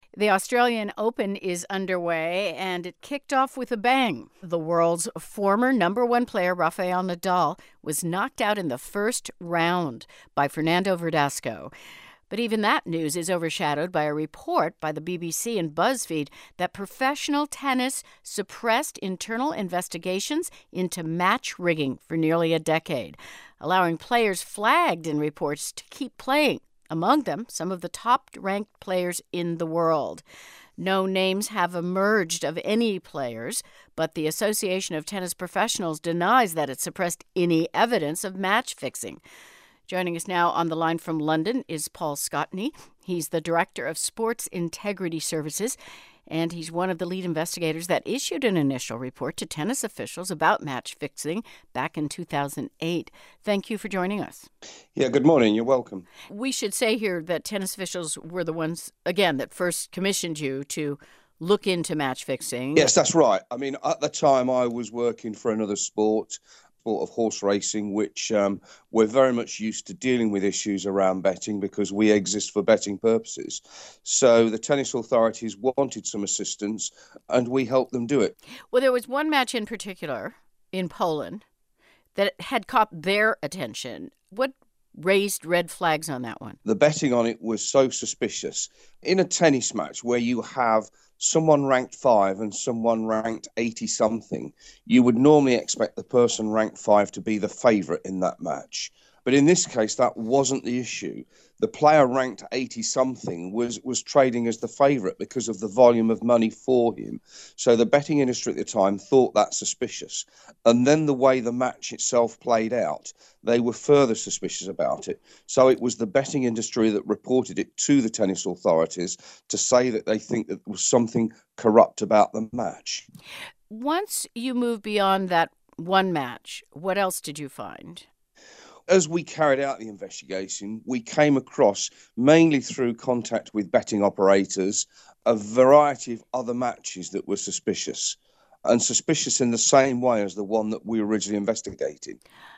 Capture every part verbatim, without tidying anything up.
The Australian Open is underway, and it kicked off with a bang. The world's former number one player, Rafael Nadal, was knocked out in the first round by Fernando Verdasco. But even that news is overshadowed by a report by the B B C and BuzzFeed that professional tennis suppressed internal investigations into match rigging for nearly a decade, allowing players flagged in reports to keep playing. Among them, some of the top-ranked players in the world. No names have emerged of any players, but the Association of Tennis Professionals denies that it suppressed any evidence of match fixing. Joining us now on the line from London is Paul Scotney. He's the Director of Sports Integrity Services, and he's one of the lead investigators that issued an initial report to tennis officials about match fixing back in two thousand eight. Thank you for joining us. Yeah, good morning. You're welcome. We should say here that tennis officials were the ones, again, that first commissioned you to look into match fixing. Yes, that's right. I mean, at the time I was working for another sport, sport of horse racing, which um, we're very much used to dealing with issues around betting because we exist for betting purposes. So the tennis authorities wanted some assistance and we helped them do it. Well, there was one match in particular in Poland that had caught their attention. What raised red flags on that one? The betting on it was so suspicious. In a tennis match where you have someone ranked five and someone ranked eighty-something, you would normally expect the person ranked five to be the favourite in that match. But in this case, that wasn't the issue. The player ranked eighty-something was, was trading as the favourite because of the volume of money for him. So the betting industry at the time thought that suspicious. And then the way the match itself played out, they were further suspicious about it. So it was the betting industry that reported it to the tennis authorities to say that they think that there was something corrupt about the match. Once you move beyond that one match, what else did you find? As we carried out the investigation, we came across, mainly through contact with betting operators, a variety of other matches that were suspicious, and suspicious in the same way as the one that we originally investigated.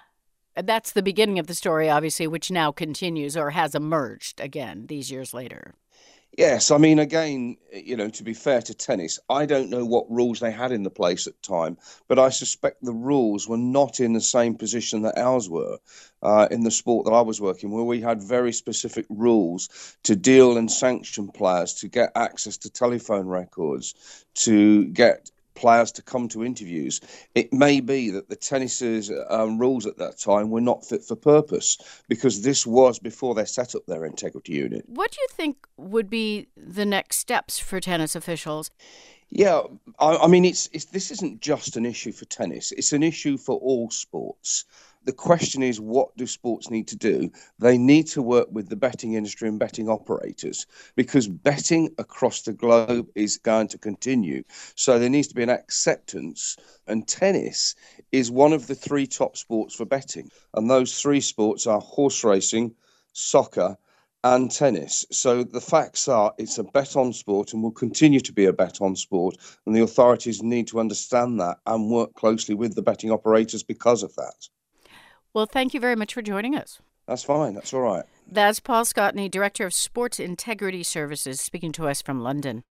That's the beginning of the story, obviously, which now continues or has emerged again these years later. Yes, I mean, again, you know, to be fair to tennis, I don't know what rules they had in the place at the time, but I suspect the rules were not in the same position that ours were uh, in the sport that I was working, where we had very specific rules to deal and sanction players, to get access to telephone records, to get players to come to interviews. It may be that the tennis's um, rules at that time were not fit for purpose because this was before they set up their integrity unit. What do you think would be the next steps for tennis officials? Yeah, I, I mean, it's, it's this isn't just an issue for tennis. It's an issue for all sports. The question is, what do sports need to do? They need to work with the betting industry and betting operators because betting across the globe is going to continue. So there needs to be an acceptance, and tennis is one of the three top sports for betting. And those three sports are horse racing, soccer, and tennis. So the facts are it's a bet-on sport and will continue to be a bet-on sport, and the authorities need to understand that and work closely with the betting operators because of that. Well, thank you very much for joining us. That's fine. That's all right. That's Paul Scotney, Director of Sports Integrity Services, speaking to us from London.